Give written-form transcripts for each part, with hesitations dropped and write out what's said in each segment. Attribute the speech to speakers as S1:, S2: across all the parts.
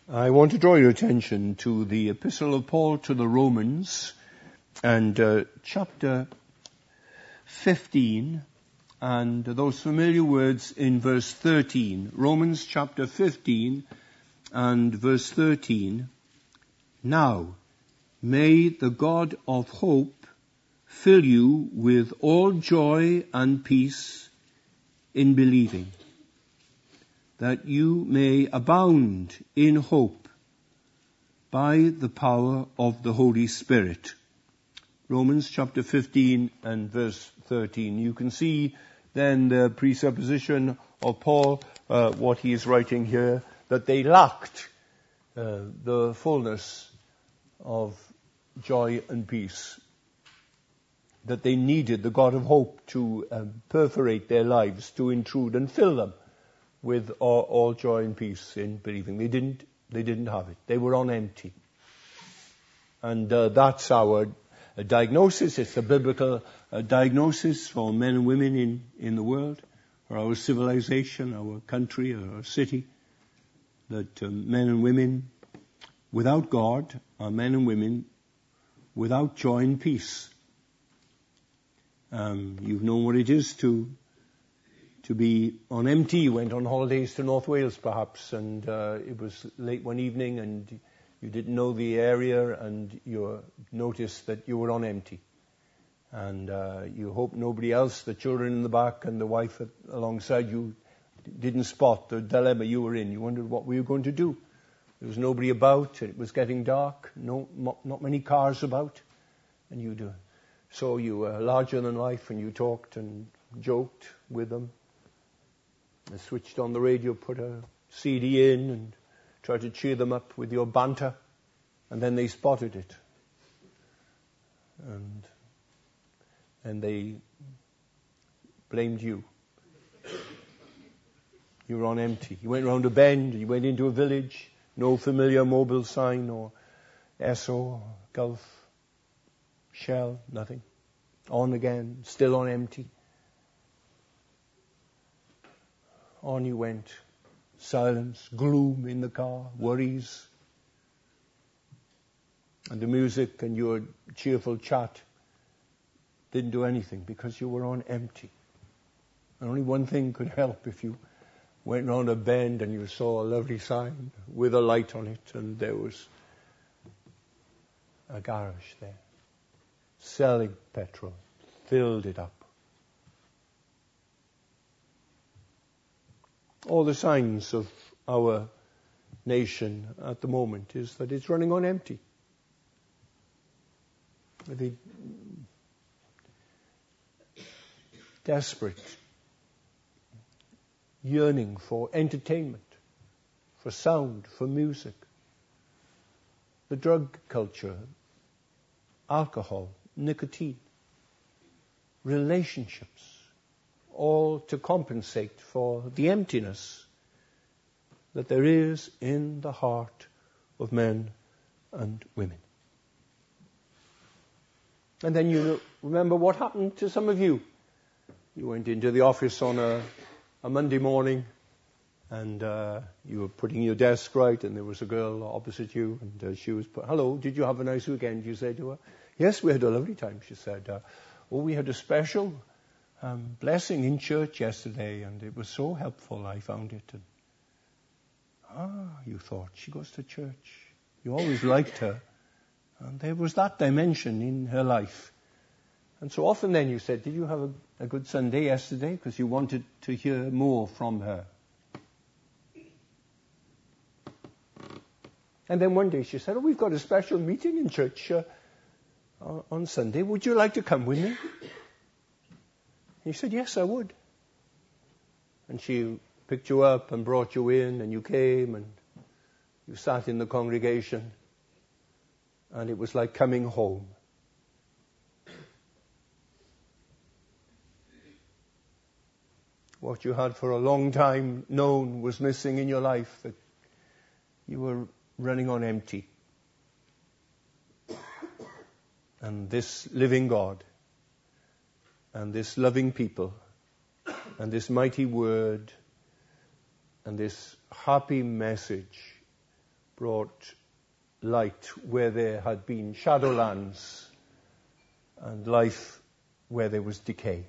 S1: I want to draw your attention to the Epistle of Paul to the Romans and chapter 15 and those familiar words in verse 13. Romans chapter 15 and verse 13. Now, may the God of hope fill you with all joy and peace in believing, that you may abound in hope by the power of the Holy Spirit. Romans chapter 15 and verse 13. You can see then the presupposition of Paul, what he is writing here, that they lacked the fullness of joy and peace, that they needed the God of hope to perforate their lives, to intrude and fill them with all joy and peace in believing. They didn't have it. They were on empty. And that's our diagnosis. It's a biblical diagnosis for men and women in the world, for our civilization, our country, our city, that men and women without God are men and women without joy and peace. You've known what it is to be on empty. You went on holidays to North Wales perhaps, and it was late one evening and you didn't know the area and you noticed that you were on empty. And you hoped nobody else, the children in the back and the wife alongside you, didn't spot the dilemma you were in. You wondered what were you going to do. There was nobody about, it was getting dark, not many cars about, and so you were larger than life and you talked and joked with them. I switched on the radio, put a CD in and tried to cheer them up with your banter, and then they spotted it. And they blamed you. You were on empty. You went round a bend, you went into a village, no familiar mobile sign or Esso, Gulf, Shell, nothing. On again, still on empty. On you went. Silence, gloom in the car, worries. And the music and your cheerful chat didn't do anything because you were on empty. And only one thing could help: if you went round a bend and you saw a lovely sign with a light on it and there was a garage there selling petrol, filled it up. All the signs of our nation at the moment is that it's running on empty. The desperate yearning for entertainment, for sound, for music. The drug culture, alcohol, nicotine, relationships, all to compensate for the emptiness that there is in the heart of men and women. And then you remember what happened to some of you. You went into the office on a Monday morning and you were putting your desk right, and there was a girl opposite you, and she was hello, did you have a nice weekend? You said to her. Yes, we had a lovely time, she said. We had a special blessing in church yesterday, and it was so helpful, I found it. And, you thought, she goes to church. You always liked her. And there was that dimension in her life. And so often then you said, did you have a good Sunday yesterday? Because you wanted to hear more from her. And then one day she said, we've got a special meeting in church on Sunday. Would you like to come with me? You said, yes, I would. And she picked you up and brought you in, and you came and you sat in the congregation, and it was like coming home. What you had for a long time known was missing in your life, that you were running on empty. And this living God and this loving people and this mighty word and this happy message brought light where there had been shadowlands and life where there was decay.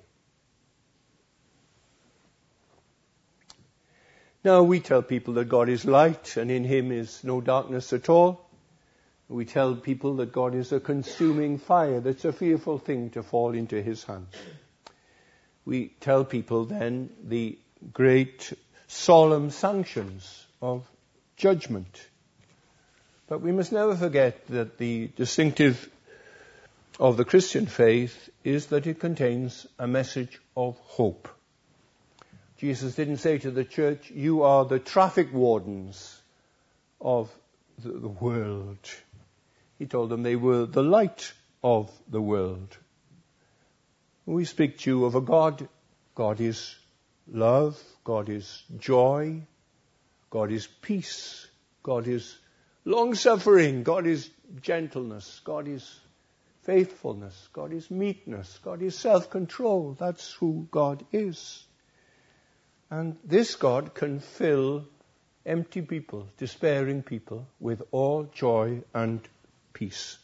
S1: Now we tell people that God is light and in him is no darkness at all. We tell people that God is a consuming fire. That's a fearful thing to fall into his hands. We tell people then the great solemn sanctions of judgment. But we must never forget that the distinctive of the Christian faith is that it contains a message of hope. Jesus didn't say to the church, you are the traffic wardens of the world. He told them they were the light of the world. We speak to you of a God. God is love. God is joy. God is peace. God is long-suffering. God is gentleness. God is faithfulness. God is meekness. God is self-control. That's who God is. And this God can fill empty people, despairing people, with all joy and peace.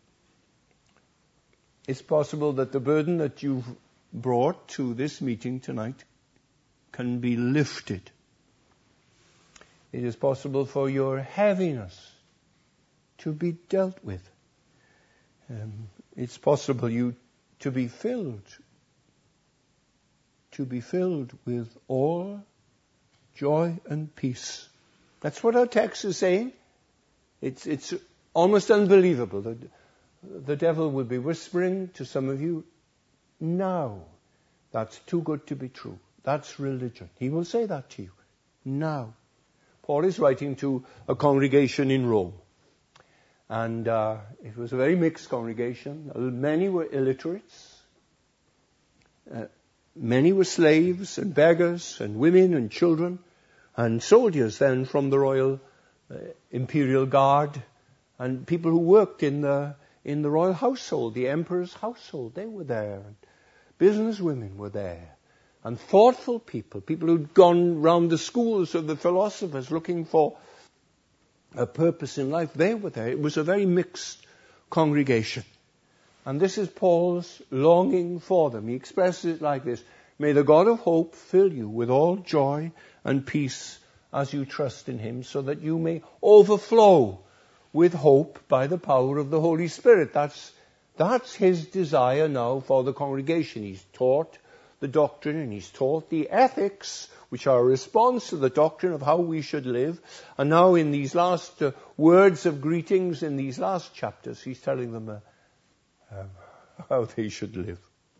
S1: It's possible that the burden that you've brought to this meeting tonight can be lifted. It is possible for your heaviness to be dealt with. It's possible you to be filled with all joy and peace. That's what our text is saying. It's almost unbelievable that the devil will be whispering to some of you, now, that's too good to be true. That's religion. He will say that to you. Now. Paul is writing to a congregation in Rome. And it was a very mixed congregation. Many were illiterates. Many were slaves and beggars and women and children and soldiers then from the royal imperial guard and people who worked in the royal household, the emperor's household. They were there. And business women were there. And thoughtful people who'd gone round the schools of the philosophers looking for a purpose in life, they were there. It was a very mixed congregation. And this is Paul's longing for them. He expresses it like this: may the God of hope fill you with all joy and peace as you trust in him, so that you may overflow with hope by the power of the Holy Spirit. That's his desire now for the congregation. He's taught the doctrine and he's taught the ethics, which are a response to the doctrine of how we should live. And now in these last words of greetings, in these last chapters, he's telling them how they should live.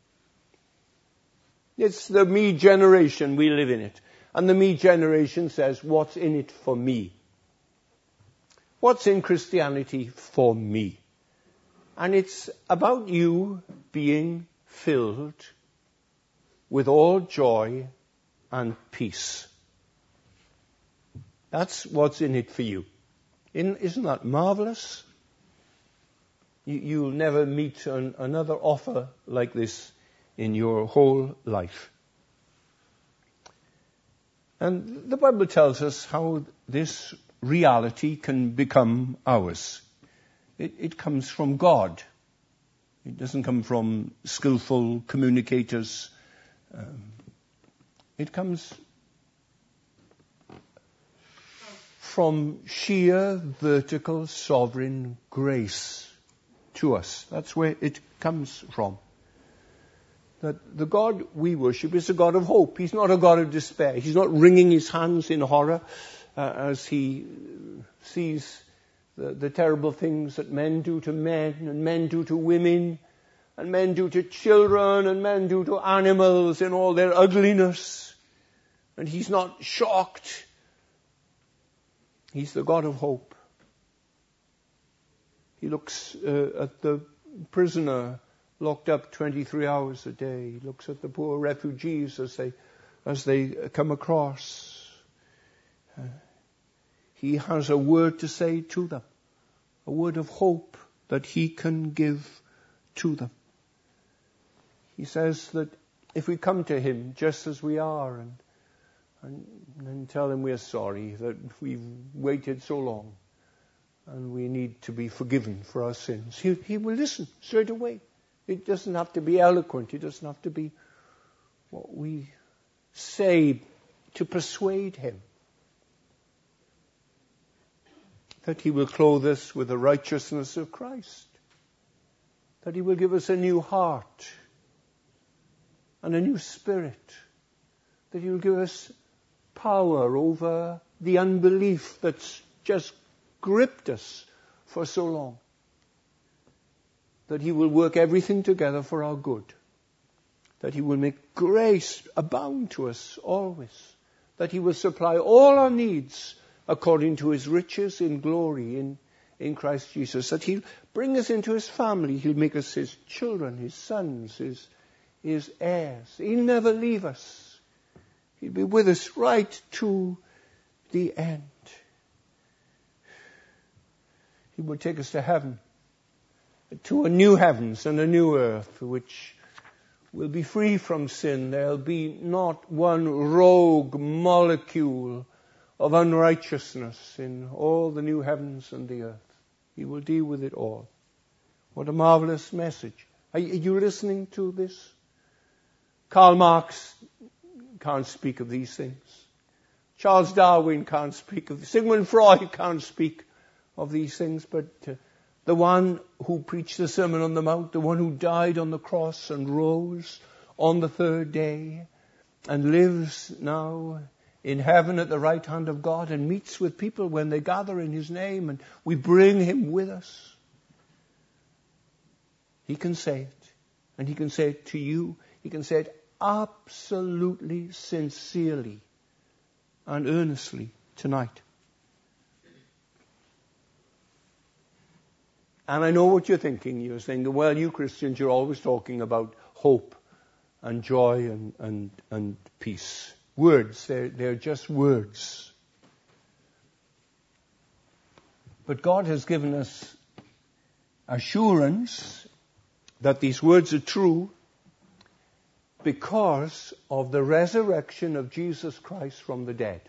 S1: It's the me generation, we live in it. And the me generation says, what's in it for me? What's in Christianity for me? And it's about you being filled with all joy and peace. That's what's in it for you. Isn't that marvelous? You'll never meet another offer like this in your whole life. And the Bible tells us how this reality can become ours. It comes from God. It doesn't come from skillful communicators. It comes from sheer vertical sovereign grace to us. That's where it comes from. That the God we worship is a God of hope. He's not a God of despair. He's not wringing his hands in horror as he sees the terrible things that men do to men and men do to women and men do to children and men do to animals in all their ugliness. And he's not shocked. He's the God of hope. He looks at the prisoner locked up 23 hours a day. He looks at the poor refugees as they come across. He has a word to say to them, a word of hope that he can give to them. He says that if we come to him just as we are and tell him we're sorry that we've waited so long, and we need to be forgiven for our sins, He will listen straight away. It doesn't have to be eloquent. It doesn't have to be what we say to persuade Him. That He will clothe us with the righteousness of Christ. That He will give us a new heart and a new spirit. That He will give us power over the unbelief that's just gripped us for so long. That He will work everything together for our good. That He will make grace abound to us always. That He will supply all our needs according to His riches in glory in Christ Jesus. That He'll bring us into His family. He'll make us His children, His sons, His heirs. He'll never leave us. He'll be with us right to the end. He will take us to heaven, to a new heavens and a new earth, which will be free from sin. There'll be not one rogue molecule of unrighteousness in all the new heavens and the earth. He will deal with it all. What a marvelous message. Are you listening to this? Karl Marx can't speak of these things. Charles Darwin can't speak of this. Sigmund Freud can't speak of these things, but the one who preached the Sermon on the Mount, the one who died on the cross and rose on the third day and lives now in heaven at the right hand of God and meets with people when they gather in His name and we bring Him with us. He can say it. And He can say it to you. He can say it absolutely sincerely and earnestly tonight. And I know what you're thinking. You're saying, well, you Christians, you're always talking about hope and joy and peace. Words, they're just words. But God has given us assurance that these words are true because of the resurrection of Jesus Christ from the dead.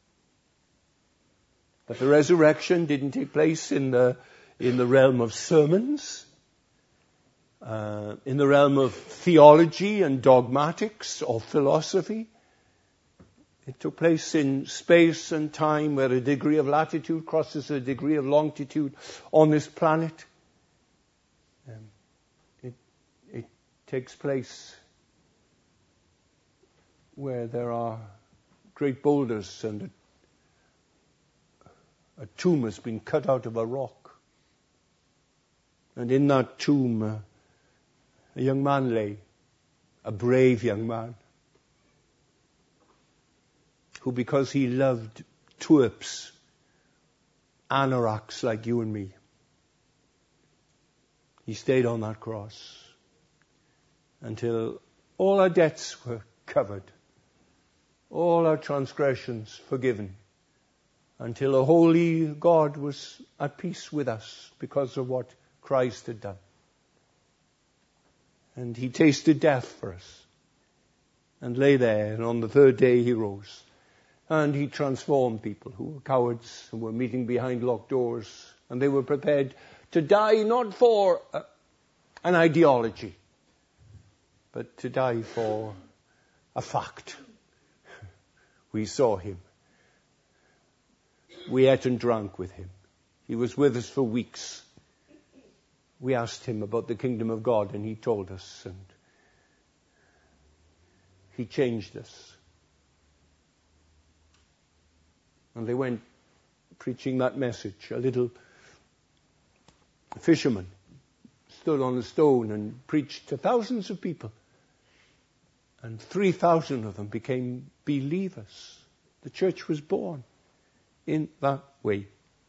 S1: But the resurrection didn't take place in the realm of sermons, in the realm of theology and dogmatics or philosophy. It took place in space and time where a degree of latitude crosses a degree of longitude on this planet. It takes place where there are great boulders and a tomb has been cut out of a rock. And in that tomb, a young man lay, a brave young man, who, because he loved twerps, anoraks like you and me, he stayed on that cross until all our debts were covered, all our transgressions forgiven, until a holy God was at peace with us because of what Christ had done. And He tasted death for us and lay there, and on the third day He rose. And He transformed people who were cowards and were meeting behind locked doors, and they were prepared to die not for an ideology, but to die for a fact. We saw Him. We ate and drank with Him. He was with us for weeks. We asked Him about the kingdom of God, and He told us, and He changed us. And they went preaching that message. A little fisherman stood on a stone and preached to thousands of people. And 3,000 of them became believers. The church was born in that way.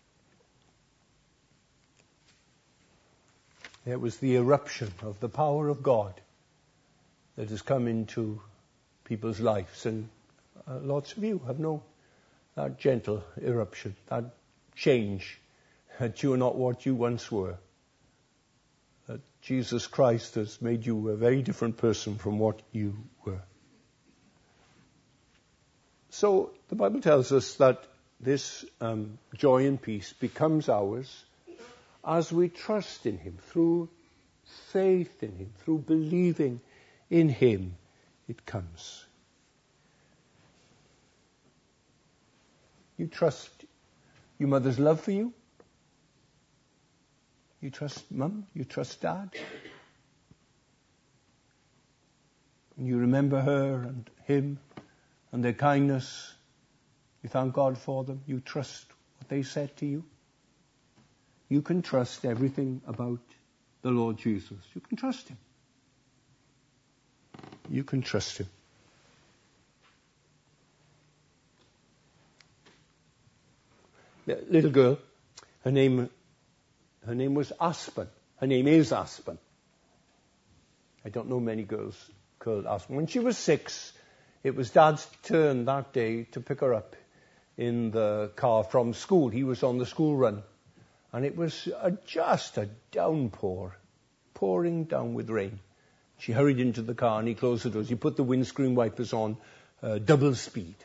S1: There was the eruption of the power of God that has come into people's lives. And lots of you have known that gentle eruption, that change, that you are not what you once were. That Jesus Christ has made you a very different person from what you were. So the Bible tells us that this joy and peace becomes ours as we trust in him, through faith in him, through believing in him, it comes. You trust your mother's love for you? You trust Mum? You trust Dad? And you remember her and him and their kindness. You thank God for them. You trust what they said to you. You can trust everything about the Lord Jesus. You can trust him. You can trust him. The little girl, her name was Aspen. Her name is Aspen. I don't know many girls called Aspen. When she was 6, it was Dad's turn that day to pick her up in the car from school. He was on the school run. And it was just a downpour, pouring down with rain. She hurried into the car and he closed the doors. He put the windscreen wipers on double speed.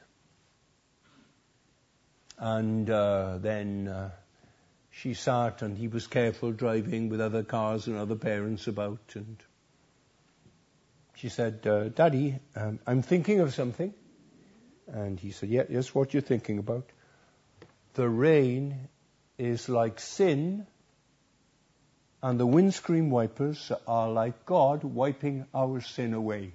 S1: And then she sat and he was careful driving with other cars and other parents about. And she said, Daddy, I'm thinking of something. And he said, yes, what you're thinking about? The rain is like sin, and the windscreen wipers are like God wiping our sin away.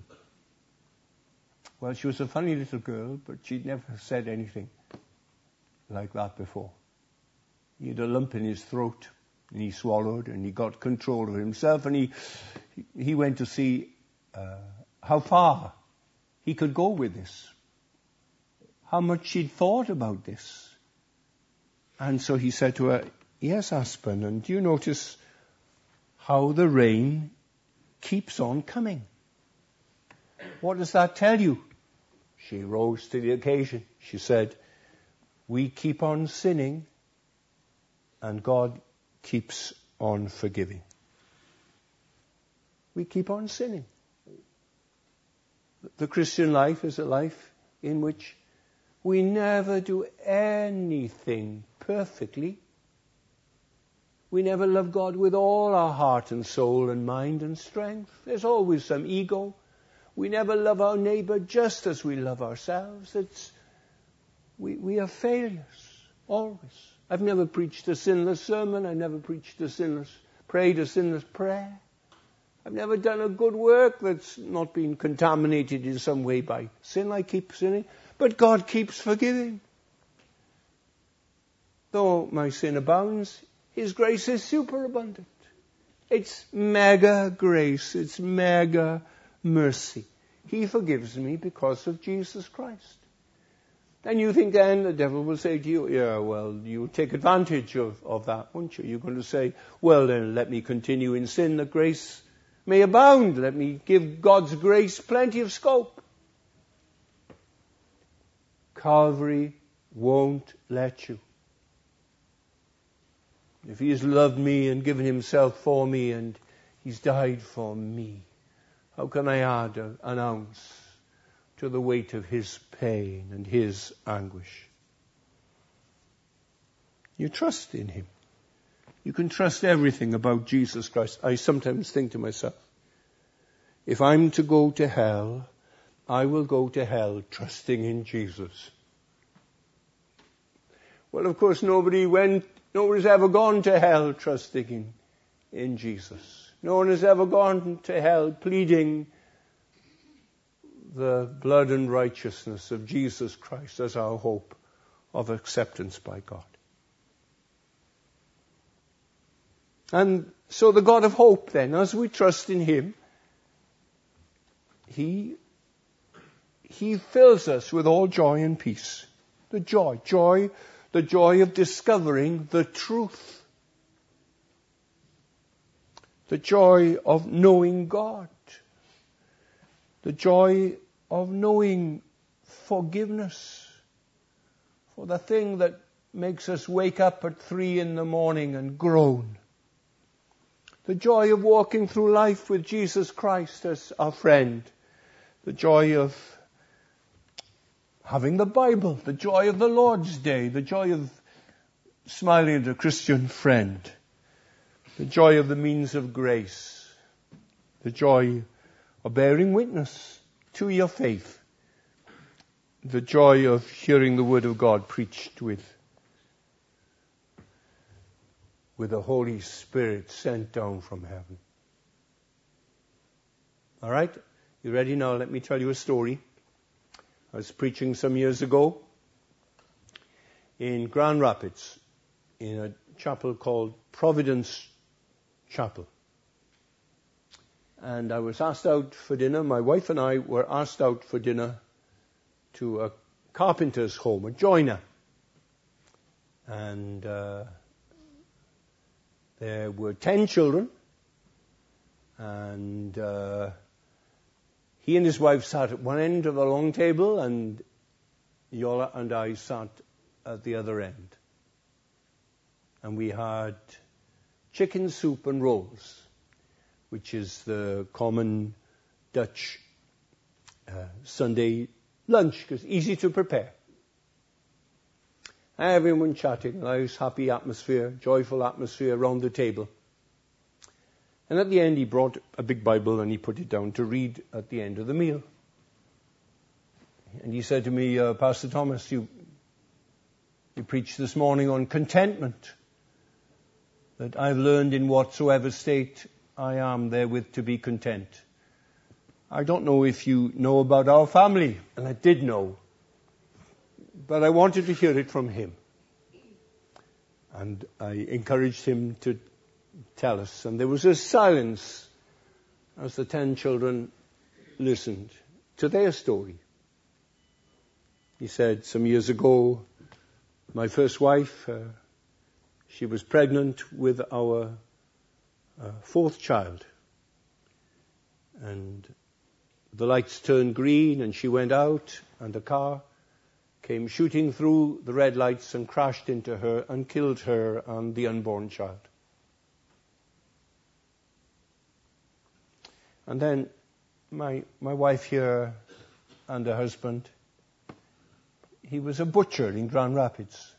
S1: Well, she was a funny little girl, but she'd never said anything like that before. He had a lump in his throat, and he swallowed, and he got control of himself, and he went to see how far he could go with this, how much she'd thought about this. And so he said to her, yes, Aspen, and do you notice how the rain keeps on coming? What does that tell you? She rose to the occasion. She said, we keep on sinning and God keeps on forgiving. We keep on sinning. The Christian life is a life in which we never do anything perfectly. We never love God with all our heart and soul and mind and strength. There's always some ego. We never love our neighbor just as we love ourselves. We are failures, always. I've never preached a sinless sermon. I've never prayed a sinless prayer. I've never done a good work that's not been contaminated in some way by sin. I keep sinning. But God keeps forgiving. Though my sin abounds, his grace is superabundant. It's mega grace. It's mega mercy. He forgives me because of Jesus Christ. And you think then the devil will say to you, yeah, well, you take advantage of that, won't you? You're going to say, well, then let me continue in sin that grace may abound. Let me give God's grace plenty of scope. Calvary won't let you. If he has loved me and given himself for me and he's died for me, how can I add an ounce to the weight of his pain and his anguish? You trust in him. You can trust everything about Jesus Christ. I sometimes think to myself, if I'm to go to hell, I will go to hell trusting in Jesus. Well, of course, nobody's ever gone to hell trusting in Jesus. No one has ever gone to hell pleading the blood and righteousness of Jesus Christ as our hope of acceptance by God. And so the God of hope then, as we trust in him, he fills us with all joy and peace. The joy of discovering the truth. The joy of knowing God. The joy of knowing forgiveness for the thing that makes us wake up at 3 a.m. and groan. The joy of walking through life with Jesus Christ as our friend. The joy of having the Bible, the joy of the Lord's Day, the joy of smiling at a Christian friend, the joy of the means of grace, the joy of bearing witness to your faith, the joy of hearing the Word of God preached with the Holy Spirit sent down from heaven. All right? You ready now? Let me tell you a story. I was preaching some years ago in Grand Rapids in a chapel called Providence Chapel. And I was asked out for dinner. My wife and I were asked out for dinner to a carpenter's home, a joiner. And there were 10 children. And he and his wife sat at one end of the long table, and Yola and I sat at the other end. And we had chicken soup and rolls, which is the common Dutch Sunday lunch, because easy to prepare. Everyone chatting, nice, happy atmosphere, joyful atmosphere around the table. And at the end, he brought a big Bible and he put it down to read at the end of the meal. And he said to me, Pastor Thomas, you preached this morning on contentment, that I've learned in whatsoever state I am therewith to be content. I don't know if you know about our family, and I did know, but I wanted to hear it from him. And I encouraged him to tell us. And there was a silence as the 10 children listened to their story. He said, some years ago, my first wife, she was pregnant with our fourth child. And the lights turned green and she went out, and the car came shooting through the red lights and crashed into her and killed her and the unborn child. And then my wife here and her husband, he was a butcher in Grand Rapids.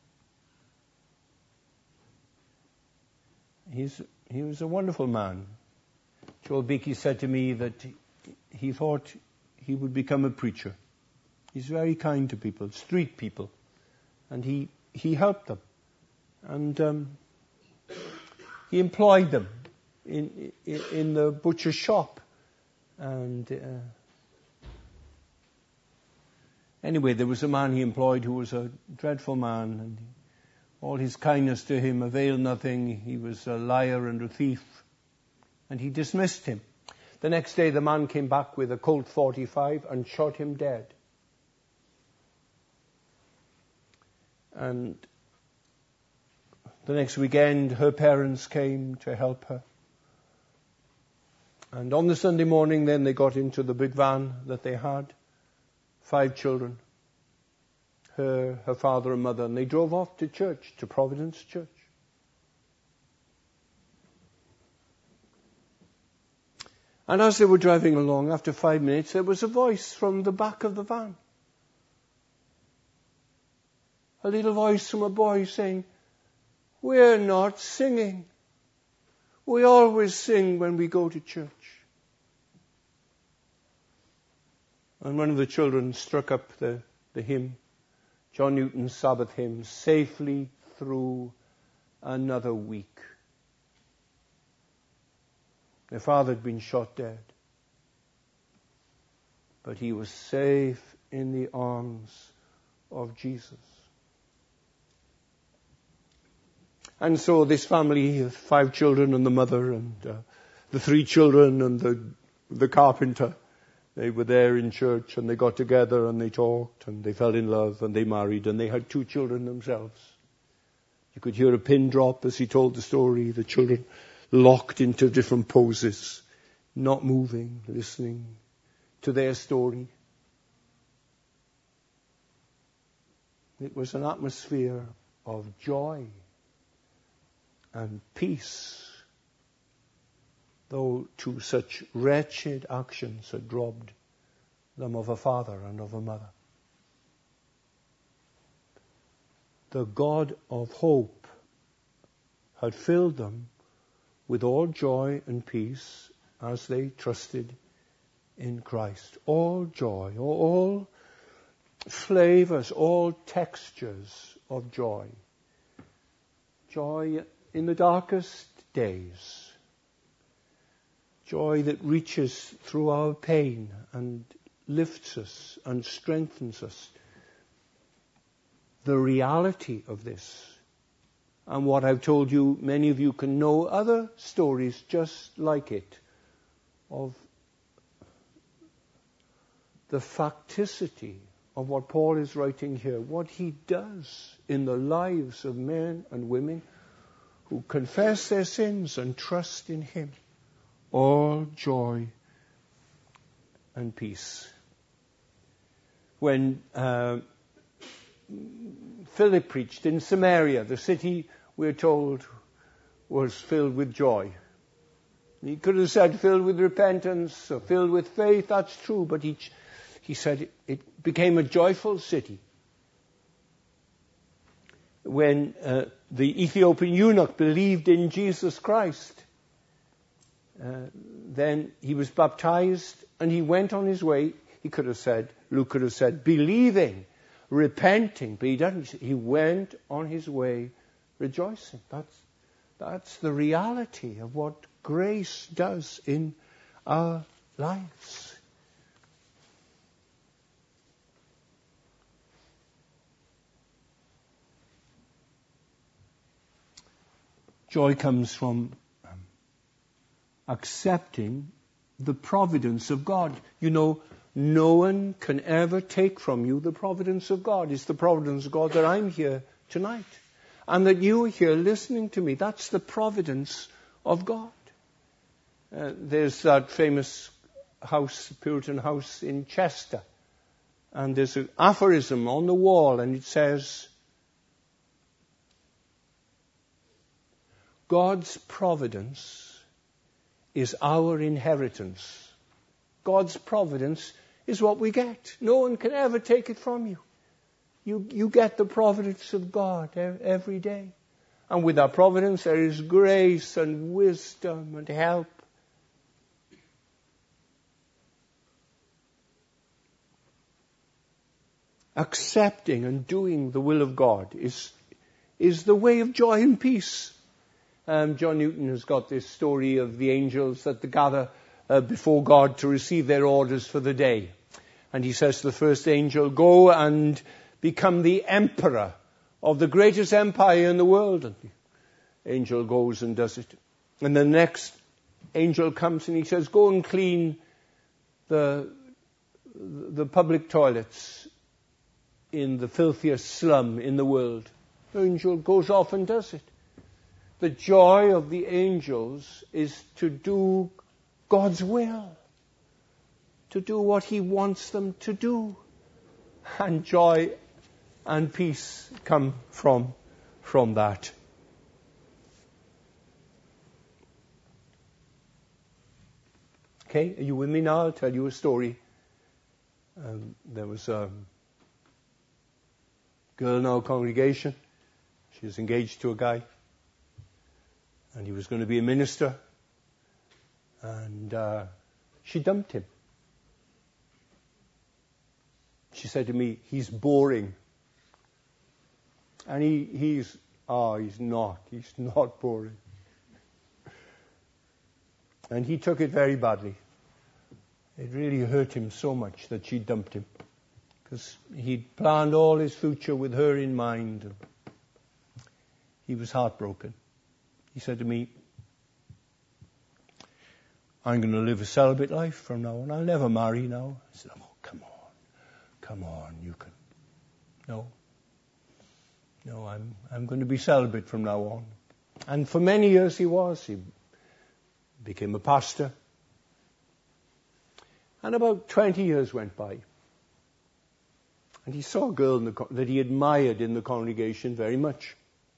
S1: He was a wonderful man. Joel Beakey said to me that he thought he would become a preacher. He's very kind to people, street people. And he helped them. And he employed them in the butcher's shop. And anyway, there was a man he employed who was a dreadful man, and all his kindness to him availed nothing. He was a liar and a thief, and he dismissed him. The next day the man came back with a Colt 45 and shot him dead. And the next weekend her parents came to help her. And on the Sunday morning then they got into the big van that they had, 5 children, her father and mother, and they drove off to church, to Providence Church. And as they were driving along, after 5 minutes, there was a voice from the back of the van. A little voice from a boy saying, "We're not singing. We always sing when we go to church." And one of the children struck up the hymn, John Newton's Sabbath hymn, "Safely Through Another Week." Their father had been shot dead, but he was safe in the arms of Jesus. And so this family, 5 children and the mother and the 3 children and the carpenter, they were there in church, and they got together and they talked and they fell in love and they married, and they had 2 children themselves. You could hear a pin drop as he told the story. The children locked into different poses, not moving, listening to their story. It was an atmosphere of joy and peace, though to such wretched actions had robbed them of a father and of a mother. the God of hope had filled them with all joy and peace as they trusted in Christ. All joy, all flavors, all textures of joy. Joy in the darkest days. Joy that reaches through our pain and lifts us and strengthens us. The reality of this, and what I've told you, many of you can know other stories just like it, of the facticity of what Paul is writing here, what he does in the lives of men and women who confess their sins and trust in him. All joy and peace. When Philip preached in Samaria, the city, we're told, was filled with joy. He could have said filled with repentance or filled with faith, that's true, but he said it became a joyful city. When the Ethiopian eunuch believed in Jesus Christ, then he was baptized and he went on his way. He could have said, Luke could have said, believing, repenting, but he doesn't. He went on his way rejoicing. That's the reality of what grace does in our lives. Joy comes from accepting the providence of God. You know, no one can ever take from you the providence of God. It's the providence of God that I'm here tonight. And that you are here listening to me. That's the providence of God. There's that famous house, Puritan house in Chester. And there's an aphorism on the wall and it says, God's providence is our inheritance. God's providence is what we get. No one can ever take it from you. You get the providence of God every day. And with that providence there is grace and wisdom and help. Accepting and doing the will of God is the way of joy and peace. John Newton has got this story of the angels that gather before God to receive their orders for the day. And he says to the first angel, go and become the emperor of the greatest empire in the world. And the angel goes and does it. And the next angel comes and he says, go and clean the public toilets in the filthiest slum in the world. The angel goes off and does it. The joy of the angels is to do God's will, to do what he wants them to do. And joy and peace come from that. Okay, are you with me now? I'll tell you a story. There was a girl in our congregation. She was engaged to a guy. And he was going to be a minister. And she dumped him. She said to me, he's boring. And he's not boring. And he took it very badly. It really hurt him so much that she dumped him. Because he'd planned all his future with her in mind. He was heartbroken. He said to me, I'm going to live a celibate life from now on. I'll never marry now. I said, oh, come on, you can. No, I'm going to be celibate from now on. And for many years he was. He became a pastor. And about 20 years went by. And he saw a girl that he admired in the congregation very much.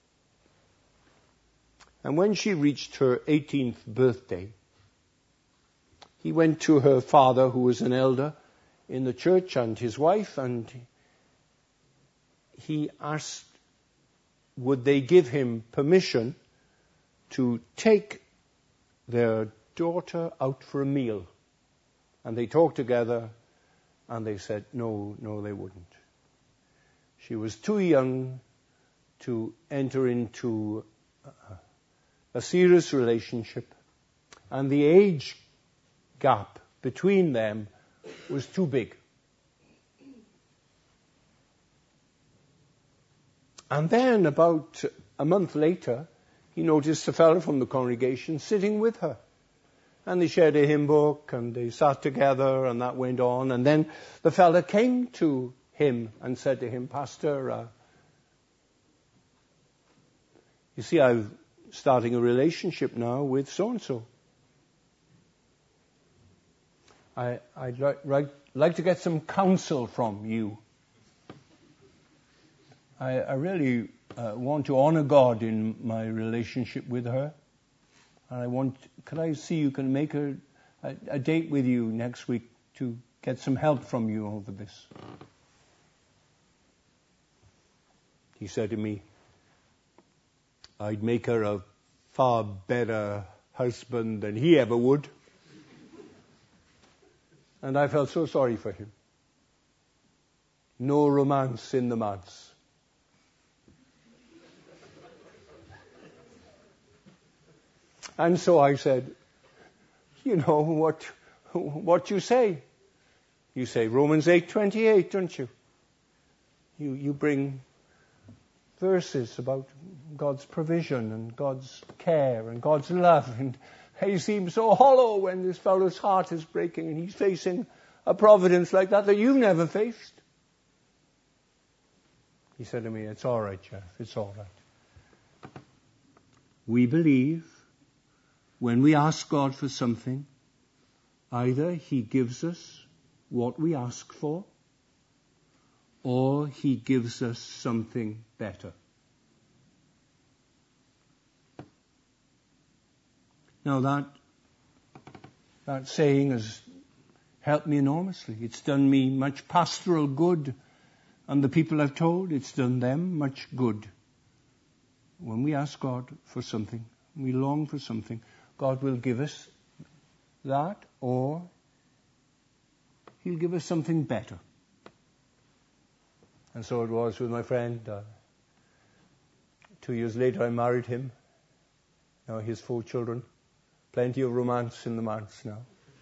S1: And when she reached her 18th birthday, he went to her father, who was an elder in the church, and his wife, and he asked would they give him permission to take their daughter out for a meal. And they talked together, and they said, no, they wouldn't. She was too young to enter into a serious relationship, and the age gap between them was too big. And then about a month later, he noticed a fellow from the congregation sitting with her. And they shared a hymn book, and they sat together, and that went on. And then the fellow came to him and said to him, Pastor, you see, I'm starting a relationship now with so-and-so. I'd like to get some counsel from you. I really want to honor God in my relationship with her. And could I see you can make a date with you next week to get some help from you over this? He said to me, I'd make her a far better husband than he ever would. And I felt so sorry for him. No romance in the mads. And so I said, you know what you say. You say Romans 8:28, don't you? You bring verses about God's provision and God's care and God's love. And he seems so hollow when this fellow's heart is breaking and he's facing a providence like that you've never faced. He said to me, it's all right, Jeff, it's all right. We believe when we ask God for something, either he gives us what we ask for, or he gives us something better. Now that saying has helped me enormously. It's done me much pastoral good, and the people I've told, it's done them much good. When we ask God for something, we long for something, God will give us that, or he'll give us something better. And so it was with my friend. 2 years later, I married him. Now he has 4 children. Plenty of romance in the manse now.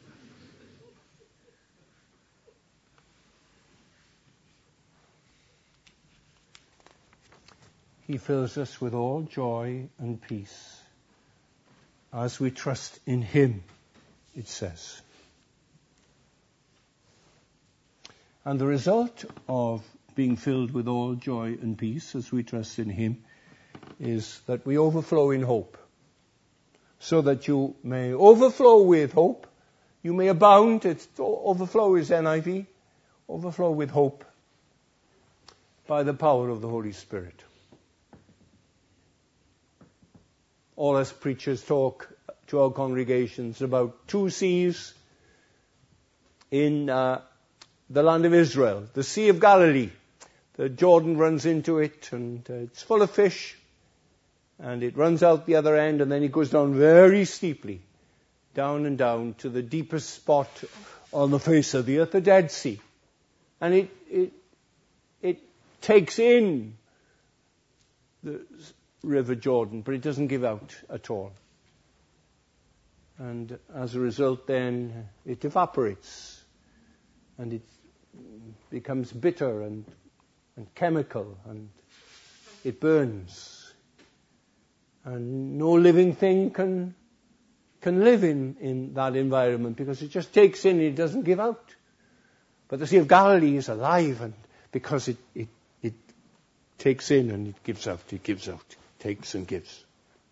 S1: He fills us with all joy and peace as we trust in him, it says. And the result of being filled with all joy and peace as we trust in him is that we overflow in hope. So that you may overflow with hope. You may abound. Overflow is NIV. Overflow with hope by the power of the Holy Spirit. All us preachers talk to our congregations about 2 seas in the land of Israel. The Sea of Galilee. The Jordan runs into it, and it's full of fish. And it runs out the other end, and then it goes down very steeply, down and down to the deepest spot on the face of the earth, the Dead Sea. And it takes in the River Jordan, but it doesn't give out at all. And as a result, then it evaporates, and it becomes bitter and chemical, and it burns. And no living thing can live in that environment because it just takes in, it doesn't give out. But the Sea of Galilee is alive, and because it takes in and it gives out, takes and gives.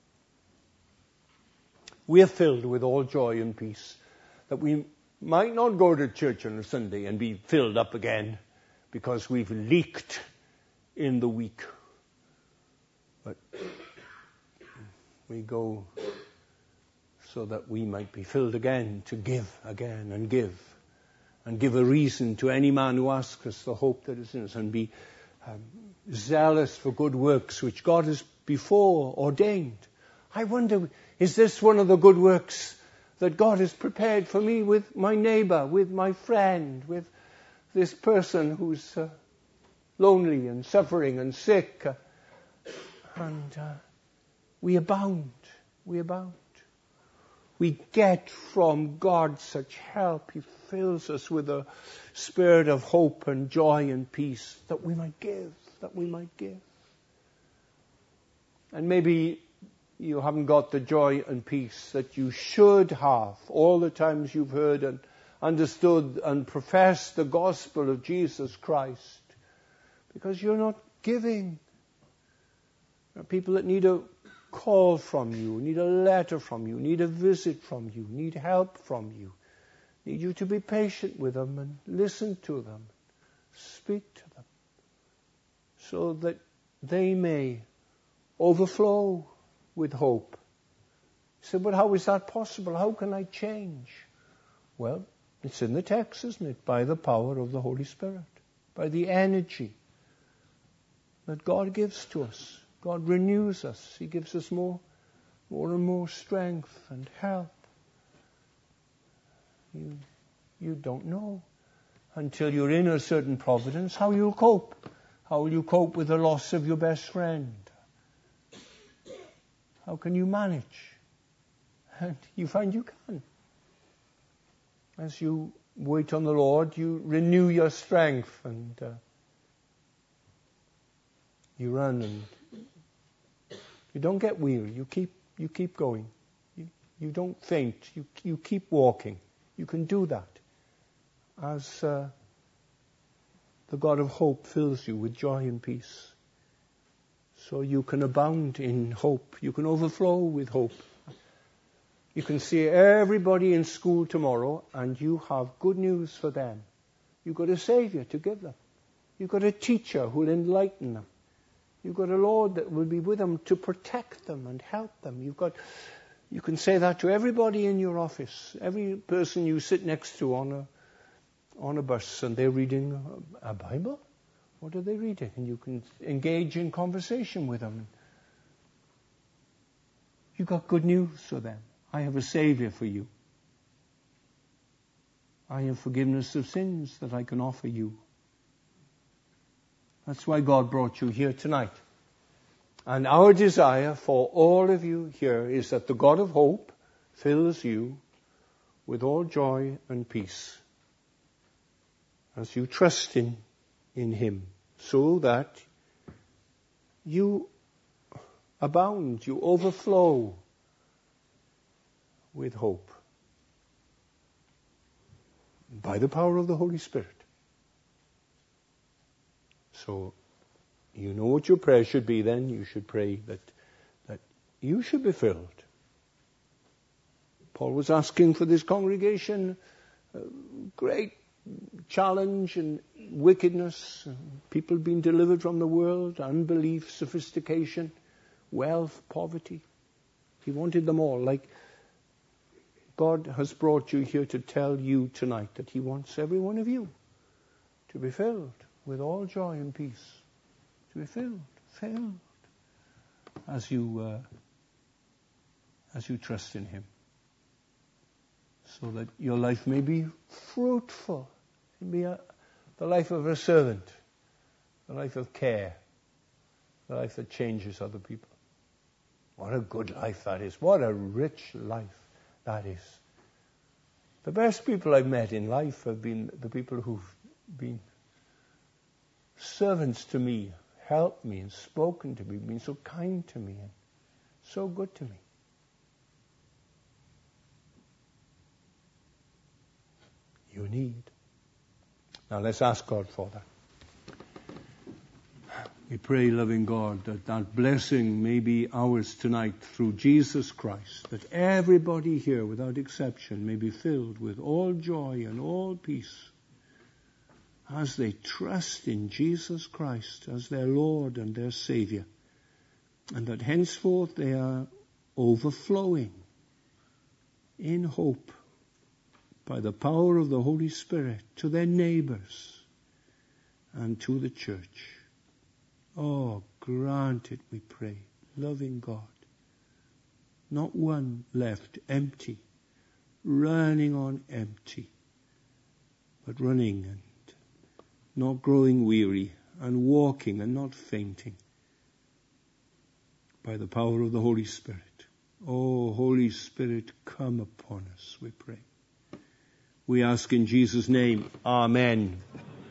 S1: We are filled with all joy and peace, that we might not go to church on a Sunday and be filled up again because we've leaked in the week. But we go so that we might be filled again to give again and give a reason to any man who asks us the hope that is in us, and be zealous for good works which God has before ordained. I wonder, is this one of the good works that God has prepared for me with my neighbor, with my friend, with this person who's lonely and suffering and sick? And we abound. We abound. We get from God such help. He fills us with a spirit of hope and joy and peace that we might give, And maybe you haven't got the joy and peace that you should have all the times you've heard and understood and professed the gospel of Jesus Christ, because you're not giving. There are people that need a call from you, need a letter from you, need a visit from you, need help from you, need you to be patient with them and listen to them, speak to them, so that they may overflow with hope. You say, but how is that possible? How can I change? Well, it's in the text, isn't it? By the power of the Holy Spirit, by the energy that God gives to us. God renews us. He gives us more and more strength and help. You don't know until you're in a certain providence how you'll cope. How will you cope with the loss of your best friend? How can you manage? And you find you can. As you wait on the Lord, you renew your strength and you run and you don't get weary. You keep going. You don't faint. You keep walking. You can do that as the God of hope fills you with joy and peace. So you can abound in hope. You can overflow with hope. You can see everybody in school tomorrow and you have good news for them. You've got a Savior to give them. You've got a teacher who will enlighten them. You've got a Lord that will be with them to protect them and help them. You can say that to everybody in your office, every person you sit next to on a bus, and they're reading a Bible. What are they reading? And you can engage in conversation with them. You've got good news for them. I have a Savior for you. I have forgiveness of sins that I can offer you. That's why God brought you here tonight. And our desire for all of you here is that the God of hope fills you with all joy and peace as you trust in Him, so that you abound, you overflow with hope by the power of the Holy Spirit. So, you know what your prayer should be then. You should pray that you should be filled. Paul was asking for this congregation great challenge and wickedness, people being delivered from the world, unbelief, sophistication, wealth, poverty. He wanted them all. Like God has brought you here to tell you tonight that He wants every one of you to be filled with all joy and peace. To be filled as you trust in Him, so that your life may be fruitful. It may be the life of a servant, the life of care, the life that changes other people. What a good life that is. What a rich life that is. The best people I've met in life have been the people who've been servants to me, helped me and spoken to me, been so kind to me and so good to me. You need. Now let's ask God for that. We pray, loving God, that blessing may be ours tonight through Jesus Christ, that everybody here, without exception, may be filled with all joy and all peace as they trust in Jesus Christ as their Lord and their Savior, and that henceforth they are overflowing in hope by the power of the Holy Spirit to their neighbors and to the church. Oh, grant it, we pray, loving God. Not one left empty, running on empty, but running and not growing weary, and walking and not fainting, by the power of the Holy Spirit. Oh, Holy Spirit, come upon us, we pray. We ask in Jesus' name, Amen.